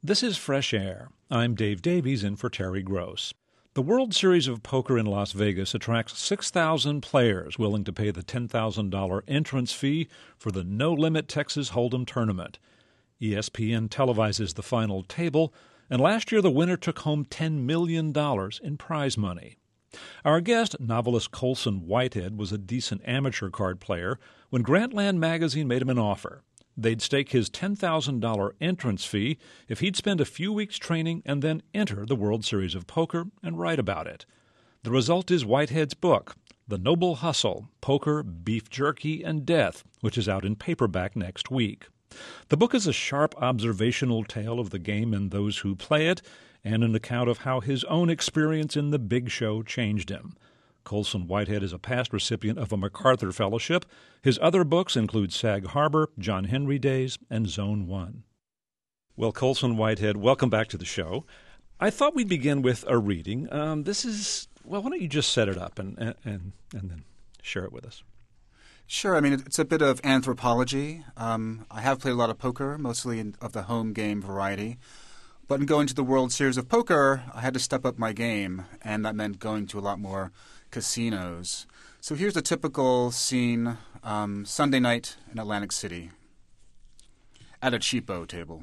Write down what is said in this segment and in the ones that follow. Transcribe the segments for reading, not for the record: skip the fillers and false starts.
This is Fresh Air. I'm Dave Davies in for Terry Gross. The World Series of Poker in Las Vegas attracts 6,000 players willing to pay the $10,000 entrance fee for the No Limit Texas Hold'em tournament. ESPN televises the final table, and last year the winner took home $10 million in prize money. Our guest, novelist Colson Whitehead, was a decent amateur card player when Grantland magazine made him an offer. They'd stake his $10,000 entrance fee if he'd spend a few weeks training and then enter the World Series of Poker and write about it. The result is Whitehead's book, The Noble Hustle, Poker, Beef Jerky, and Death, which is out in paperback next week. The book is a sharp observational tale of the game and those who play it, and an account of how his own experience in the big show changed him. Colson Whitehead is a past recipient of a MacArthur Fellowship. His other books include Sag Harbor, John Henry Days, and Zone 1. Well, Colson Whitehead, welcome back to the show. I thought we'd begin with a reading. Why don't you just set it up and then share it with us? Sure. I mean, it's a bit of anthropology. I have played a lot of poker, mostly of the home game variety. But in going to the World Series of Poker, I had to step up my game, and that meant going to a lot more casinos. So here's a typical scene, Sunday night in Atlantic City, at a cheapo table.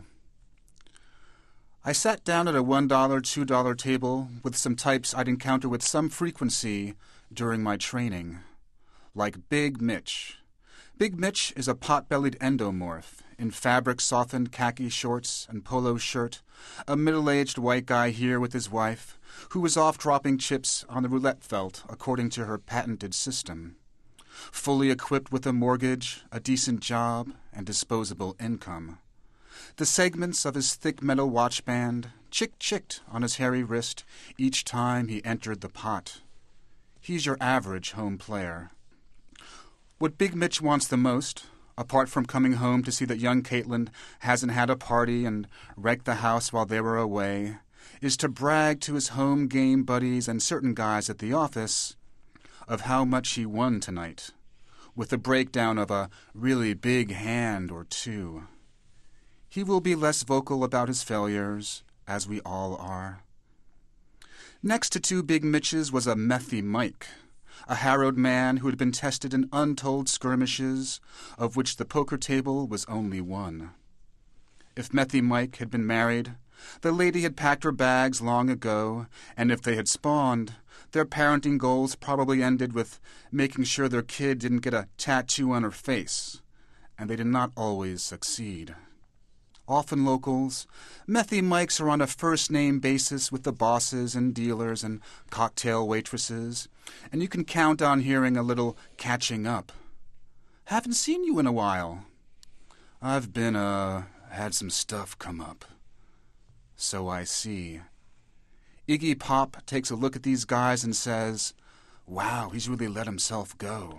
I sat down at a $1, $2 table with some types I'd encounter with some frequency during my training, like Big Mitch. Big Mitch is a pot-bellied endomorph in fabric-softened khaki shorts and polo shirt, a middle-aged white guy here with his wife, who was off dropping chips on the roulette felt according to her patented system. Fully equipped with a mortgage, a decent job, and disposable income. The segments of his thick metal watch band chicked on his hairy wrist each time he entered the pot. He's your average home player. What Big Mitch wants the most, apart from coming home to see that young Caitlin hasn't had a party and wrecked the house while they were away, is to brag to his home game buddies and certain guys at the office of how much he won tonight, with a breakdown of a really big hand or two. He will be less vocal about his failures, as we all are. Next to two Big Mitches was a Methy Mike, a harrowed man who had been tested in untold skirmishes, of which the poker table was only one. If Methy Mike had been married, the lady had packed her bags long ago, and if they had spawned, their parenting goals probably ended with making sure their kid didn't get a tattoo on her face, and they did not always succeed. Often locals, Methy Mikes are on a first-name basis with the bosses and dealers and cocktail waitresses, and you can count on hearing a little catching up. Haven't seen you in a while. I've been, had some stuff come up. So I see. Iggy Pop takes a look at these guys and says, wow, he's really let himself go.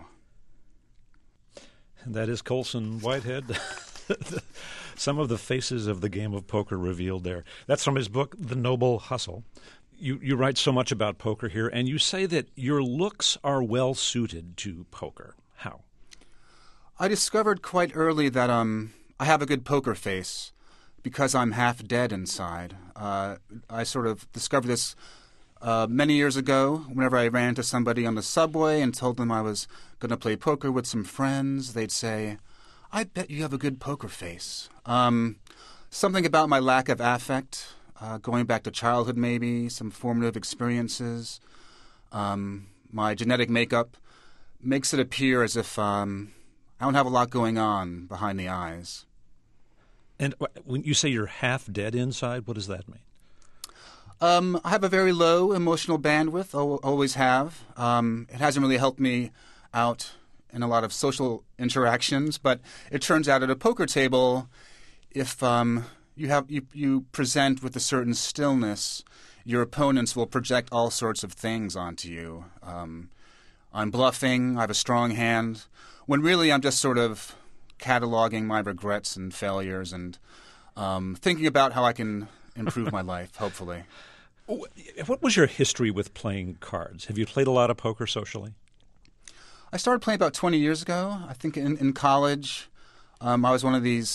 And that is Colson Whitehead. Some of the faces of the game of poker revealed there. That's from his book, The Noble Hustle. You write so much about poker here, and you say that your looks are well suited to poker. How? I discovered quite early that I have a good poker face because I'm half dead inside. I sort of discovered this many years ago whenever I ran into somebody on the subway and told them I was going to play poker with some friends. They'd say, I bet you have a good poker face. Something about my lack of affect, going back to childhood maybe, some formative experiences. My genetic makeup makes it appear as if I don't have a lot going on behind the eyes. And when you say you're half dead inside, what does that mean? I have a very low emotional bandwidth, always have. It hasn't really helped me out in a lot of social interactions, but it turns out at a poker table, if you present with a certain stillness, your opponents will project all sorts of things onto you. I'm bluffing, I have a strong hand, when really I'm just sort of cataloging my regrets and failures and thinking about how I can improve my life, hopefully. What was your history with playing cards? Have you played a lot of poker socially? I started playing about 20 years ago. I think in college, I was one of these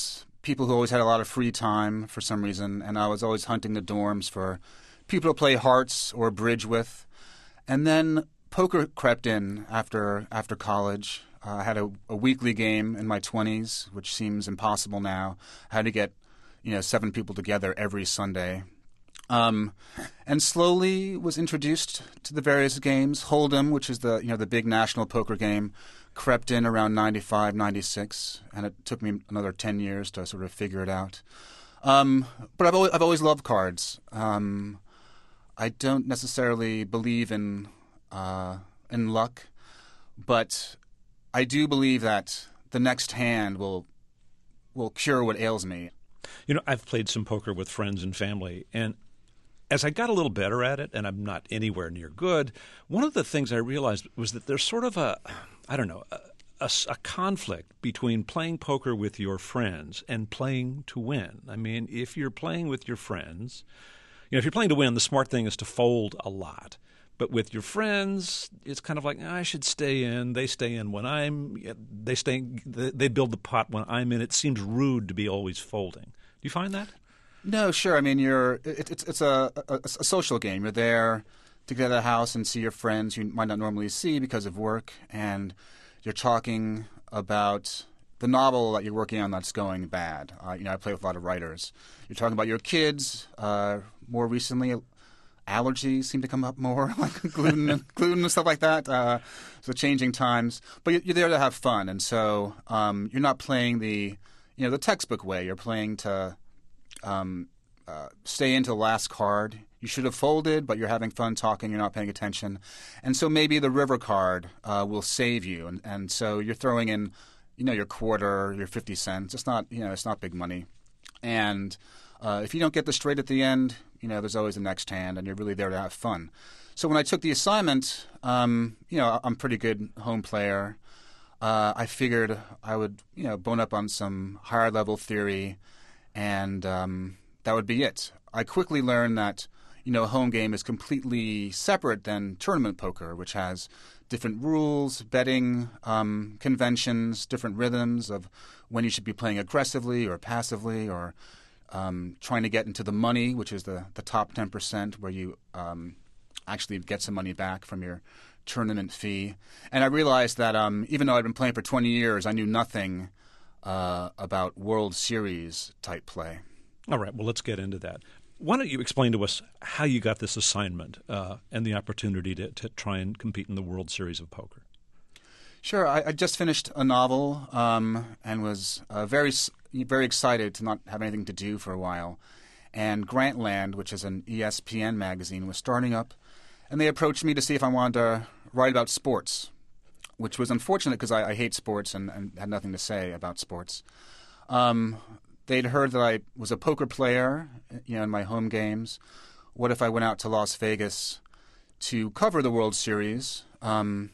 people who always had a lot of free time for some reason, and I was always hunting the dorms for people to play hearts or bridge with. And then poker crept in after college. I had a weekly game in my 20s, which seems impossible now. I had to get 7 people together every Sunday. And slowly was introduced to the various games. Hold'em, which is the big national poker game, crept in around 95, 96, and it took me another 10 years to sort of figure it out. But I've always loved cards. I don't necessarily believe in luck, but I do believe that the next hand will cure what ails me. I've played some poker with friends and family, and as I got a little better at it, and I'm not anywhere near good, one of the things I realized was that there's sort of a conflict between playing poker with your friends and playing to win. I mean, if you're playing with your friends, if you're playing to win, the smart thing is to fold a lot. But with your friends, it's kind of like, I should stay in. They stay in when they build the pot when I'm in. It seems rude to be always folding. Do you find that? No, sure. I mean, it's a social game. You're there to get out of the house and see your friends you might not normally see because of work, and you're talking about the novel that you're working on that's going bad. I play with a lot of writers. You're talking about your kids. More recently, allergies seem to come up more, like gluten and stuff like that. So changing times, but you're there to have fun, and so you're not playing the textbook way. You're playing to stay into the last card. You should have folded, but you're having fun talking. You're not paying attention, and so maybe the river card will save you. And so you're throwing in, your quarter, your 50 cents. It's not, it's not big money. And if you don't get the straight at the end, there's always the next hand, and you're really there to have fun. So when I took the assignment, I'm a pretty good home player. I figured I would, bone up on some higher level theory, and that would be it. I quickly learned that, a home game is completely separate than tournament poker, which has different rules, betting conventions, different rhythms of when you should be playing aggressively or passively, or trying to get into the money, which is the top 10%, where you actually get some money back from your tournament fee. And I realized that even though I'd been playing for 20 years, I knew nothing about World Series type play. All right, well, let's get into that. Why don't you explain to us how you got this assignment and the opportunity to try and compete in the World Series of Poker? Sure. I just finished a novel and was very, very excited to not have anything to do for a while. And Grantland, which is an ESPN magazine, was starting up, and they approached me to see if I wanted to write about sports, which was unfortunate because I hate sports and had nothing to say about sports. They'd heard that I was a poker player, in my home games. What if I went out to Las Vegas to cover the World Series? And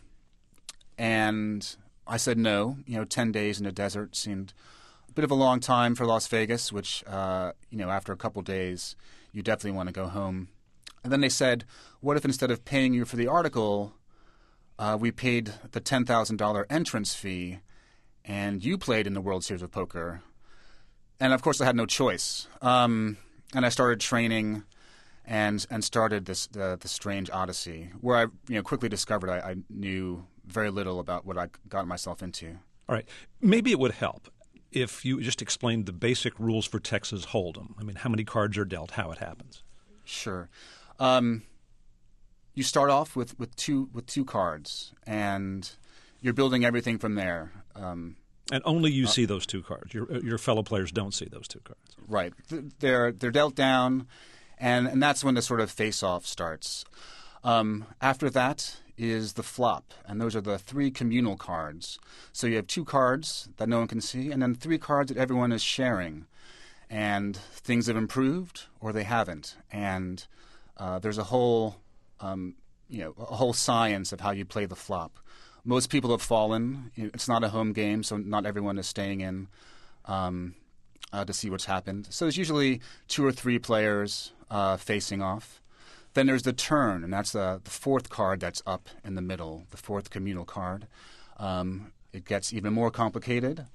I said no. 10 days in the desert seemed a bit of a long time for Las Vegas, which, after a couple days, you definitely want to go home. And then they said, what if instead of paying you for the article, we paid the $10,000 entrance fee, and you played in the World Series of Poker? And, of course, I had no choice. And I started training and started the strange odyssey, where I quickly discovered I knew very little about what I got myself into. All right. Maybe it would help if you just explained the basic rules for Texas Hold'em. I mean, how many cards are dealt, how it happens. Sure. You start off with two cards, and you're building everything from there. And only you see those two cards. Your fellow players don't see those two cards. Right. They're dealt down, and that's when the sort of face-off starts. After that is the flop, and those are the 3 communal cards. So you have 2 cards that no one can see, and then 3 cards that everyone is sharing. And things have improved, or they haven't. And there's a whole science of how you play the flop. Most people have fallen. It's not a home game, so not everyone is staying in to see what's happened. So there's usually 2 or 3 players facing off. Then there's the turn, and that's the 4th card that's up in the middle, the 4th communal card. It gets even more complicated.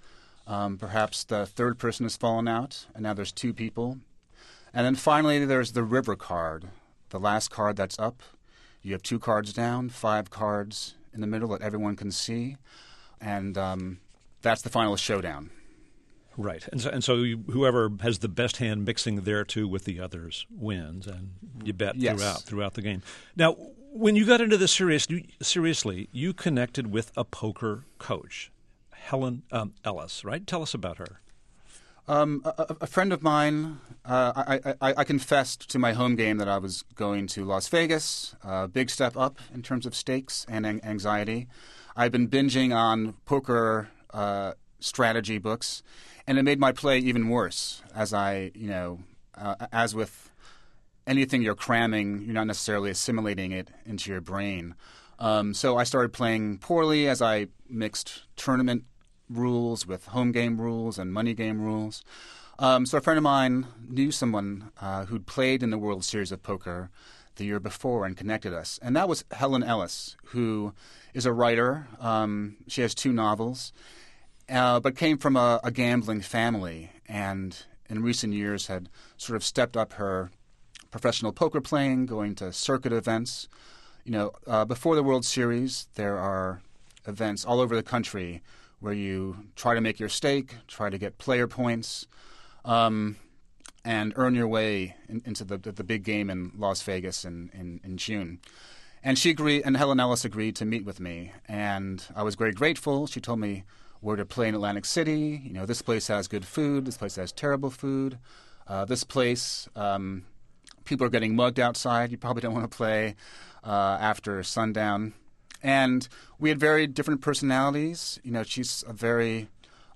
Perhaps the third person has fallen out, and now there's two people. And then finally, there's the river card, the last card that's up. You have 2 cards down, 5 cards in the middle that everyone can see, and that's the final showdown. Right. And so whoever has the best hand mixing their 2 with the others wins, and you bet throughout the game. Now, when you got into this seriously, you connected with a poker coach, Helen Ellis, right? Tell us about her. A friend of mine, I confessed to my home game that I was going to Las Vegas, big step up in terms of stakes and anxiety. I've been binging on poker strategy books, and it made my play even worse. As as with anything you're cramming, you're not necessarily assimilating it into your brain. So I started playing poorly as I mixed tournament rules with home game rules and money game rules. So a friend of mine knew someone who'd played in the World Series of Poker the year before and connected us. And that was Helen Ellis, who is a writer. She has 2 novels, but came from a gambling family and in recent years had sort of stepped up her professional poker playing, going to circuit events. Before the World Series, there are events all over the country where you try to make your stake, try to get player points, and earn your way into the big game in Las Vegas in June. And she agreed, and Helen Ellis agreed to meet with me, and I was very grateful. She told me where to play in Atlantic City. This place has good food. This place has terrible food. This place, people are getting mugged outside. You probably don't want to play after sundown. And we had very different personalities. She's a very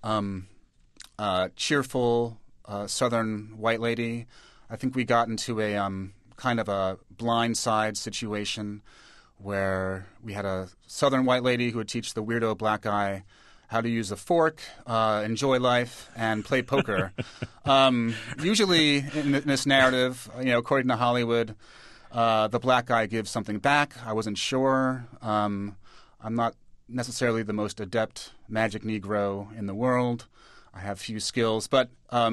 cheerful Southern white lady. I think we got into a kind of a blindside situation where we had a Southern white lady who would teach the weirdo black guy how to use a fork, enjoy life, and play poker. Usually in this narrative, according to Hollywood, the black guy gives something back. I wasn't sure. I'm not necessarily the most adept magic Negro in the world. I have few skills, but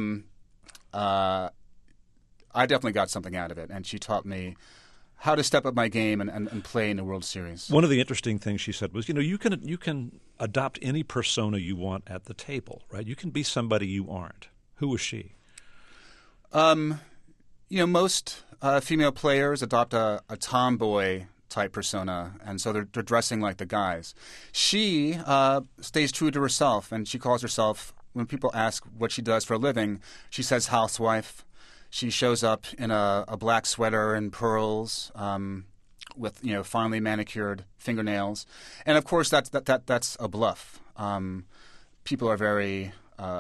I definitely got something out of it. And she taught me how to step up my game and play in the World Series. One of the interesting things she said was, you can adopt any persona you want at the table, right? You can be somebody you aren't. Who was she? Most female players adopt a tomboy type persona, and so they're dressing like the guys. She stays true to herself, and she calls herself, when people ask what she does for a living, she says housewife. She shows up in a black sweater and pearls with finely manicured fingernails, and of course that's a bluff. People are very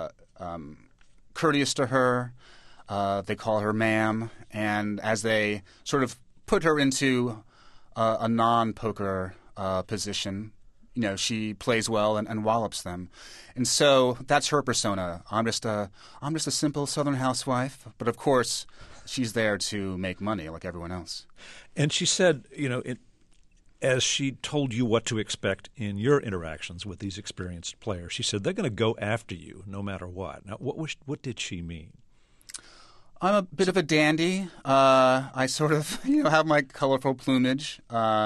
courteous to her. They call her ma'am, and as they sort of put her into a non-poker position, she plays well and wallops them, and so that's her persona. I'm just a simple Southern housewife, but of course, she's there to make money like everyone else. And she said, as she told you what to expect in your interactions with these experienced players, she said they're going to go after you no matter what. Now, what did she mean? I'm a bit of a dandy. I sort of, have my colorful plumage.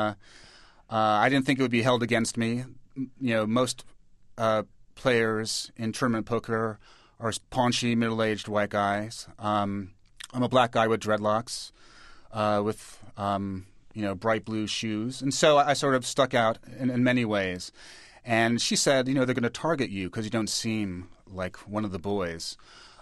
I didn't think it would be held against me. Most players in tournament poker are paunchy, middle-aged white guys. I'm a black guy with dreadlocks, with bright blue shoes, and so I sort of stuck out in many ways. And she said, they're going to target you because you don't seem like one of the boys.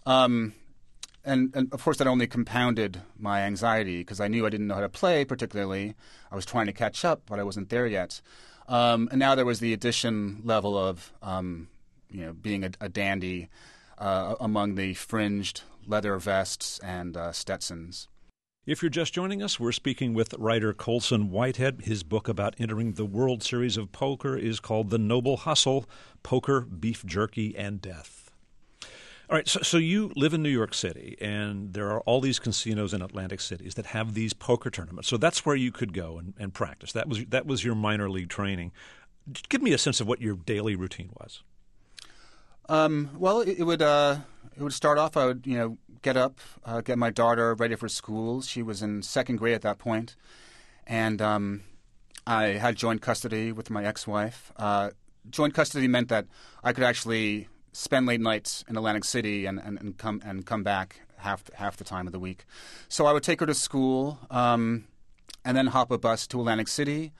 And of course, that only compounded my anxiety because I knew I didn't know how to play particularly. I was trying to catch up, but I wasn't there yet. And now there was the addition level of, being a dandy among the fringed leather vests and Stetsons. If you're just joining us, we're speaking with writer Colson Whitehead. His book about entering the World Series of Poker is called The Noble Hustle, Poker, Beef Jerky, and Death. All right, so you live in New York City, and there are all these casinos in Atlantic cities that have these poker tournaments. So that's where you could go and practice. That was your minor league training. Give me a sense of what your daily routine was. Well, it would start off. I would get up, get my daughter ready for school. She was in second grade at that point, and I had joint custody with my ex-wife. Joint custody meant that I could actually spend late nights in Atlantic City and come back half the time of the week. So I would take her to school, and then hop a bus to Atlantic City.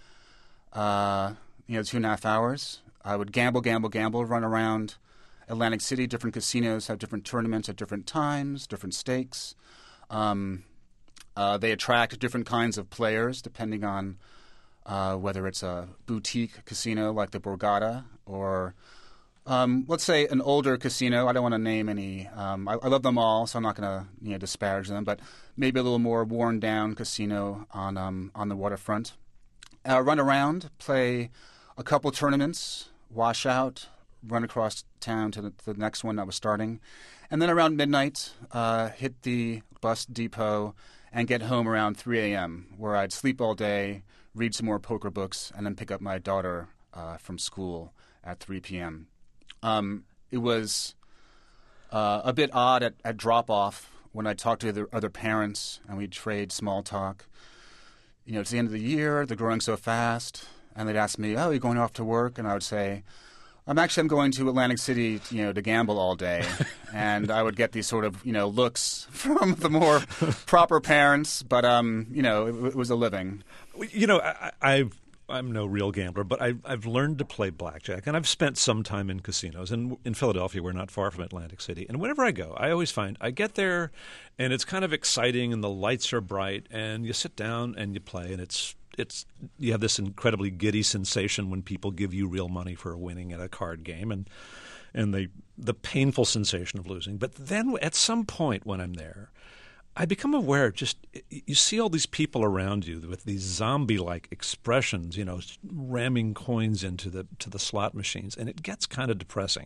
2.5 hours. I would gamble, run around Atlantic City. Different casinos have different tournaments at different times, different stakes. They attract different kinds of players depending on whether it's a boutique casino like the Borgata or, let's say, an older casino. I don't want to name any. I love them all, so I'm not going to disparage them, but maybe a little more worn-down casino on the waterfront. Run around, play a couple tournaments, wash out, run across town to the next one that was starting, and then around midnight, hit the bus depot and get home around 3 a.m., where I'd sleep all day, read some more poker books, and then pick up my daughter from school at 3 p.m. It was a bit odd at drop-off when I talked to the other parents and we'd trade small talk. It's the end of the year, they're growing so fast, and they'd ask me, "Oh, are you going off to work?" And I would say, I'm going to Atlantic City, to gamble all day." And I would get these sort of, looks from the more proper parents, but, it was a living. I'm no real gambler, but I've learned to play blackjack, and I've spent some time in casinos. And in Philadelphia, we're not far from Atlantic City. And whenever I go, I always find I get there, and it's kind of exciting, and the lights are bright, and you sit down and you play, and it's you have this incredibly giddy sensation when people give you real money for winning at a card game, and the painful sensation of losing. But then at some point when I'm there, I become aware, you see all these people around you with these zombie-like expressions, ramming coins into the slot machines, and it gets kind of depressing.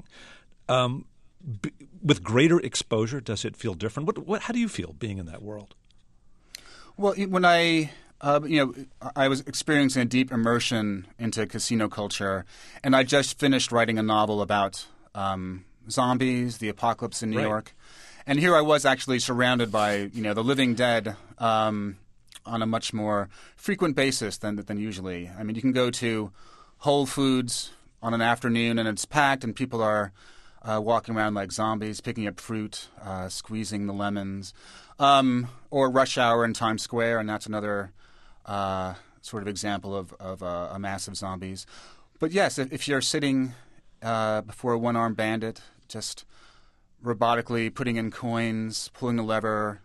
With greater exposure, does it feel different? How do you feel being in that world? Well, when I was experiencing a deep immersion into casino culture, and I just finished writing a novel about zombies, the apocalypse in New York. And here I was actually surrounded by, the living dead on a much more frequent basis than usually. I mean, you can go to Whole Foods on an afternoon and it's packed and people are walking around like zombies, picking up fruit, squeezing the lemons. Or rush hour in Times Square, and that's another sort of example of a mass of zombies. But yes, if you're sitting before a one-armed bandit, just robotically putting in coins, pulling the lever,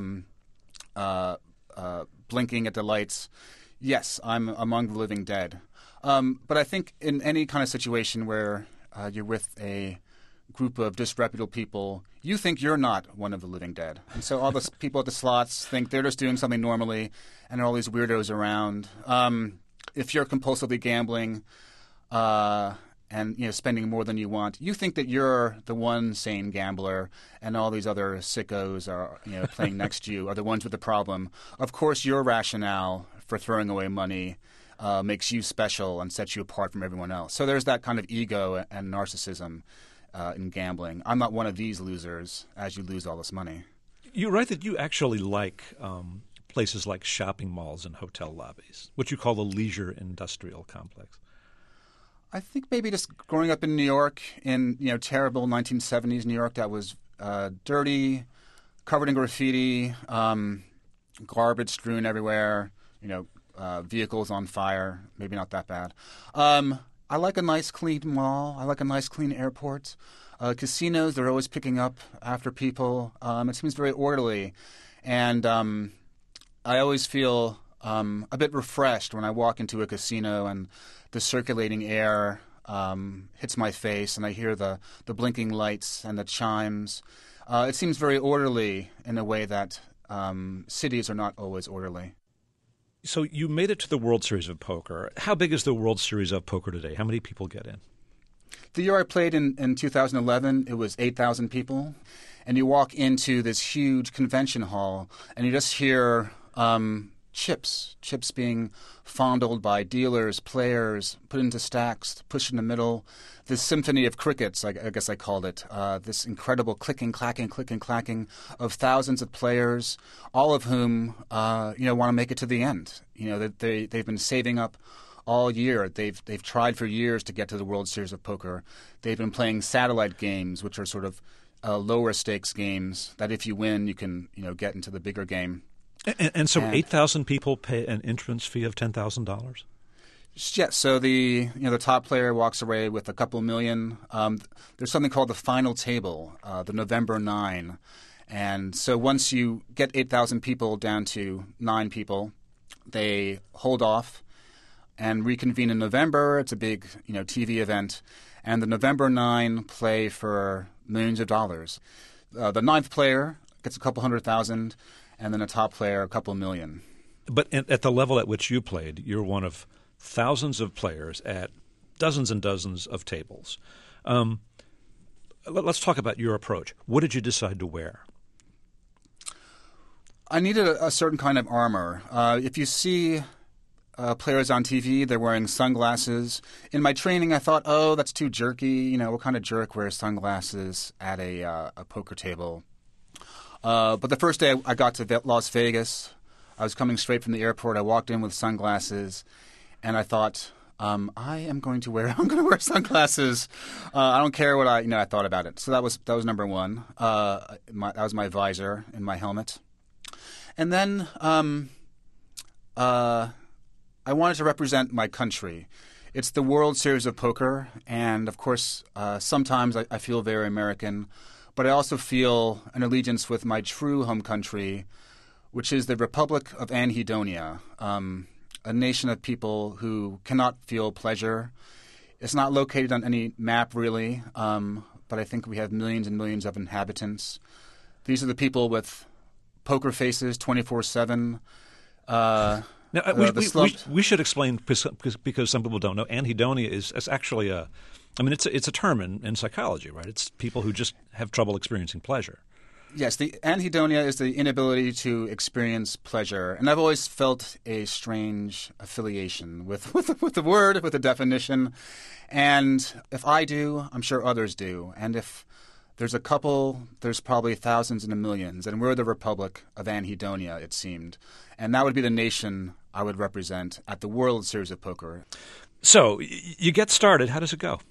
blinking at the lights, yes, I'm among the living dead. But I think in any kind of situation where you're with a group of disreputable people, you think you're not one of the living dead. And so all the people at the slots think they're just doing something normally, and there are all these weirdos around. If you're compulsively gambling and spending more than you want, you think that you're the one sane gambler, and all these other sickos are playing next to you are the ones with the problem. Of course, your rationale for throwing away money makes you special and sets you apart from everyone else. So there's that kind of ego and narcissism in gambling. I'm not one of these losers as you lose all this money. You write that you actually like places like shopping malls and hotel lobbies, what you call the leisure industrial complex. I think maybe just growing up in New York in terrible 1970s New York that was dirty, covered in graffiti, garbage strewn everywhere, vehicles on fire, maybe not that bad. I like a nice clean mall. I like a nice clean airport. Casinos, they're always picking up after people. It seems very orderly. And I always feel a bit refreshed when I walk into a casino and the circulating air hits my face and I hear the blinking lights and the chimes. It seems very orderly in a way that cities are not always orderly. So you made it to the World Series of Poker. How big is the World Series of Poker today? How many people get in? The year I played in 2011, it was 8,000 people. And you walk into this huge convention hall, and you just hear chips being fondled by dealers, players, put into stacks, pushed in the middle. This symphony of crickets, I guess I called it, this incredible clicking, clacking of thousands of players, all of whom want to make it to the end. They've been saving up all year. They've tried for years to get to the World Series of Poker. They've been playing satellite games, which are sort of lower stakes games that if you win, you can get into the bigger game. And so 8,000 people pay an entrance fee of $10,000? Yeah, so the top player walks away with a couple million. There's something called the final table, the November 9. And so once you get 8,000 people down to 9 people, they hold off and reconvene in November. It's a big TV event. And the November 9 play for millions of dollars. The ninth player gets a couple $100,000. And then a top player, a couple million. But at the level at which you played, you're one of thousands of players at dozens and dozens of tables. Let's talk about your approach. What did you decide to wear? I needed a certain kind of armor. If you see players on TV, they're wearing sunglasses. In my training, I thought, that's too jerky. What kind of jerk wears sunglasses at a poker table? But the first day I got to Las Vegas, I was coming straight from the airport. I walked in with sunglasses, and I thought, I'm going to wear sunglasses. I don't care what I thought about it. So that was number one. That was my visor and my helmet. And then I wanted to represent my country. It's the World Series of Poker, and of course, sometimes I feel very American. But I also feel an allegiance with my true home country, which is the Republic of Anhedonia, a nation of people who cannot feel pleasure. It's not located on any map, really, but I think we have millions and millions of inhabitants. These are the people with poker faces 24/7. Now, we should explain, because some people don't know, anhedonia is actually it's a term in psychology, right? It's people who just have trouble experiencing pleasure. Yes, the anhedonia is the inability to experience pleasure. And I've always felt a strange affiliation with the word, with the definition. And if I do, I'm sure others do. And if there's a couple, there's probably thousands and millions. And we're the Republic of Anhedonia, it seemed. And that would be the nation I would represent at the World Series of Poker. So you get started. How does it go?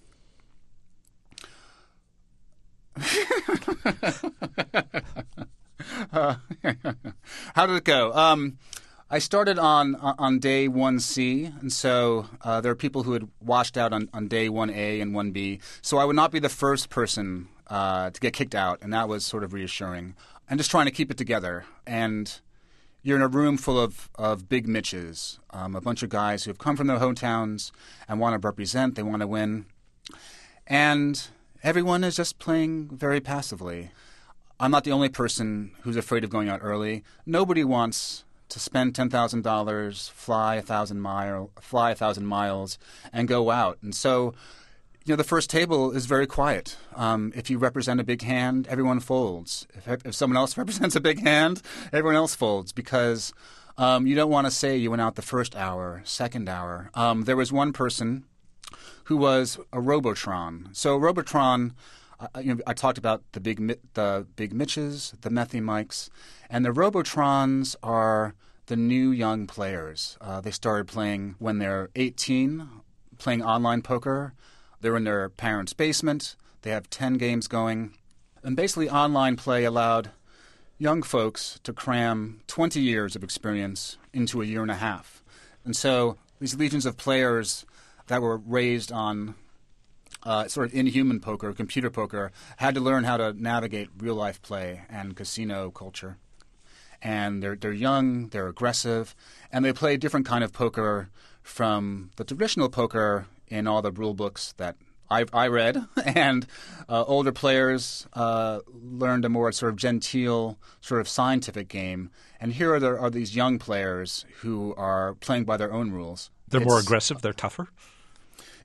How did it go? I started on day 1C, and so there are people who had washed out on day 1A and 1B. So I would not be the first person to get kicked out, and that was sort of reassuring. I'm just trying to keep it together. And you're in a room full of big Mitches, a bunch of guys who have come from their hometowns and want to represent, they want to win. And everyone is just playing very passively. I'm not the only person who's afraid of going out early. Nobody wants to spend $10,000, fly 1,000 miles, and go out. And so, the first table is very quiet. If you represent a big hand, everyone folds. If someone else represents a big hand, everyone else folds, because you don't want to say you went out the first hour, second hour. There was one person who was a Robotron. So Robotron, I talked about the big Mitches, the Methy Mikes, and the Robotrons are the new young players. They started playing when they're 18, playing online poker. They're in their parents' basement. They have 10 games going. And basically online play allowed young folks to cram 20 years of experience into a year and a half. And so these legions of players that were raised on sort of inhuman poker, computer poker, had to learn how to navigate real-life play and casino culture. And they're young, they're aggressive, and they play a different kind of poker from the traditional poker in all the rule books that I read. And older players learned a more sort of genteel, sort of scientific game. And here are these young players who are playing by their own rules. They're more aggressive, they're tougher?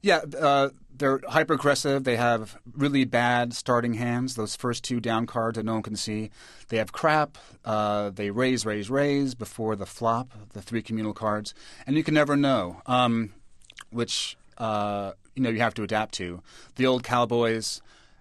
Yeah, they're hyper-aggressive. They have really bad starting hands, those first two down cards that no one can see. They have crap. They raise before the flop, the three communal cards. And you can never know which you have to adapt to. The old cowboys,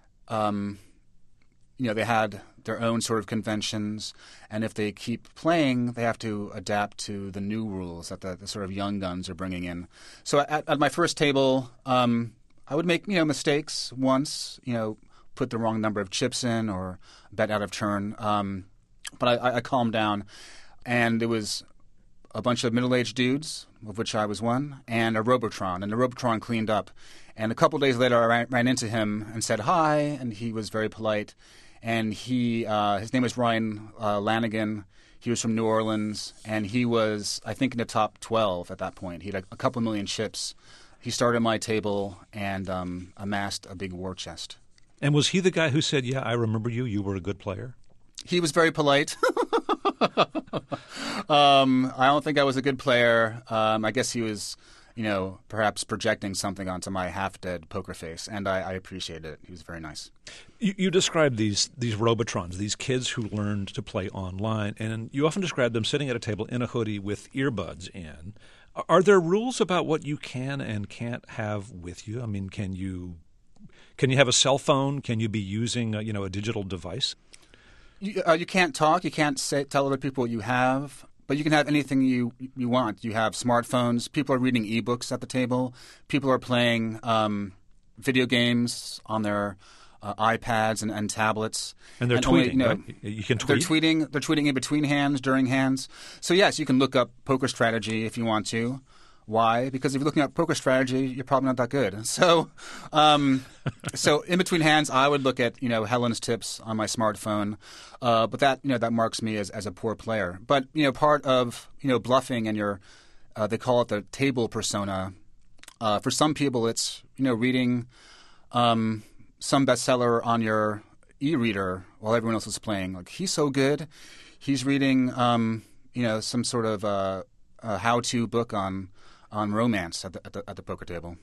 they had their own sort of conventions, and if they keep playing, they have to adapt to the new rules that the sort of young guns are bringing in. So at my first table, I would make mistakes once, put the wrong number of chips in or bet out of turn. But I calmed down, and it was a bunch of middle-aged dudes, of which I was one, and a Robotron, and the Robotron cleaned up. And a couple days later, I ran into him and said hi, and he was very polite. And his name was Ryan Lanigan. He was from New Orleans, and he was, I think, in the top 12 at that point. He had a couple million chips. He started my table and amassed a big war chest. And was he the guy who said, "Yeah, I remember you. You were a good player"? He was very polite. I don't think I was a good player. I guess he was, perhaps projecting something onto my half-dead poker face, and I appreciated it. He was very nice. You described these Robotrons, these kids who learned to play online, and you often describe them sitting at a table in a hoodie with earbuds in. Are there rules about what you can and can't have with you? I mean, can you have a cell phone? Can you be using a digital device? You can't talk. You can't tell other people what you have. But you can have anything you want. You have smartphones. People are reading ebooks at the table. People are playing video games on their iPads and tablets. And they're tweeting, right? You can tweet? They're tweeting in between hands, during hands. So, yes, you can look up poker strategy if you want to. Why? Because if you're looking at poker strategy, you're probably not that good. So, so in between hands, I would look at Helen's tips on my smartphone, but that that marks me as a poor player. But part of bluffing and your they call it the table persona. For some people, it's reading some bestseller on your e-reader while everyone else is playing. Like, he's so good, he's reading some sort of how-to book on romance at the poker table.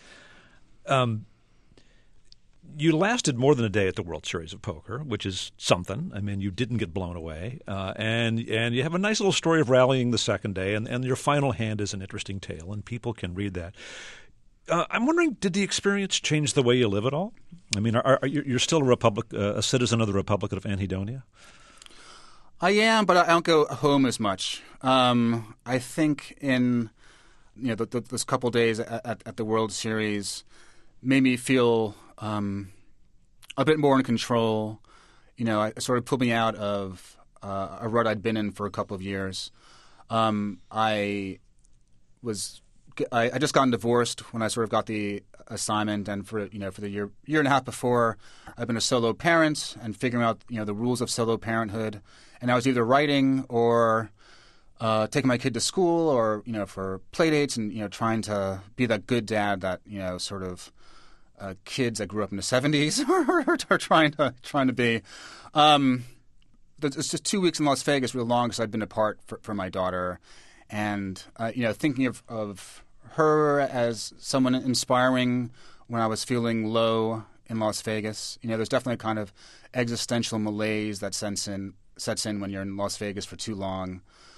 You lasted more than a day at the World Series of Poker, which is something. I mean, you didn't get blown away, and you have a nice little story of rallying the second day, and your final hand is an interesting tale, and people can read that. I'm wondering, did the experience change the way you live at all? I mean, you're still a citizen of the Republic of Anhedonia? I am, but I don't go home as much. I think in those couple days at the World Series made me feel a bit more in control. It sort of pulled me out of a rut I'd been in for a couple of years. I just gotten divorced when I sort of got the assignment, and for the year and a half before, I've been a solo parent and figuring out the rules of solo parenthood. And I was either writing or taking my kid to school, or for play dates, and trying to be that good dad that sort of kids that grew up in the 70s are trying to be. It's just 2 weeks in Las Vegas, real long, because I've been apart for my daughter, and thinking of her as someone inspiring when I was feeling low in Las Vegas. There's definitely a kind of existential malaise that sets in when you're in Las Vegas for too long.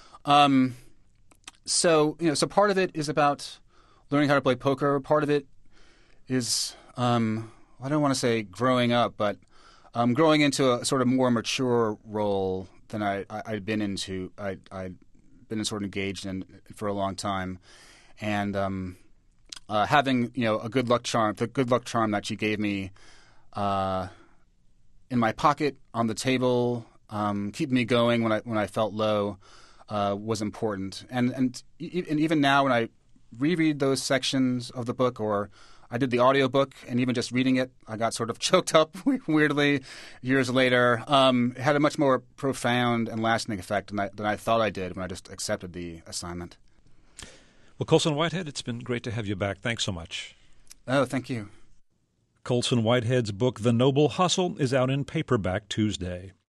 So part of it is about learning how to play poker. Part of it is, I don't want to say growing up, but growing into a sort of more mature role than I'd been into. I'd been sort of engaged in for a long time, and having a good luck charm, the good luck charm that she gave me in my pocket on the table, keeping me going when I felt low. Was important, and even now when I reread those sections of the book, or I did the audiobook, and even just reading it, I got sort of choked up weirdly years later. It had a much more profound and lasting effect than I thought I did when I just accepted the assignment. Well, Colson Whitehead, it's been great to have you back. Thanks so much. Oh, thank you. Colson Whitehead's book, The Noble Hustle, is out in paperback Tuesday.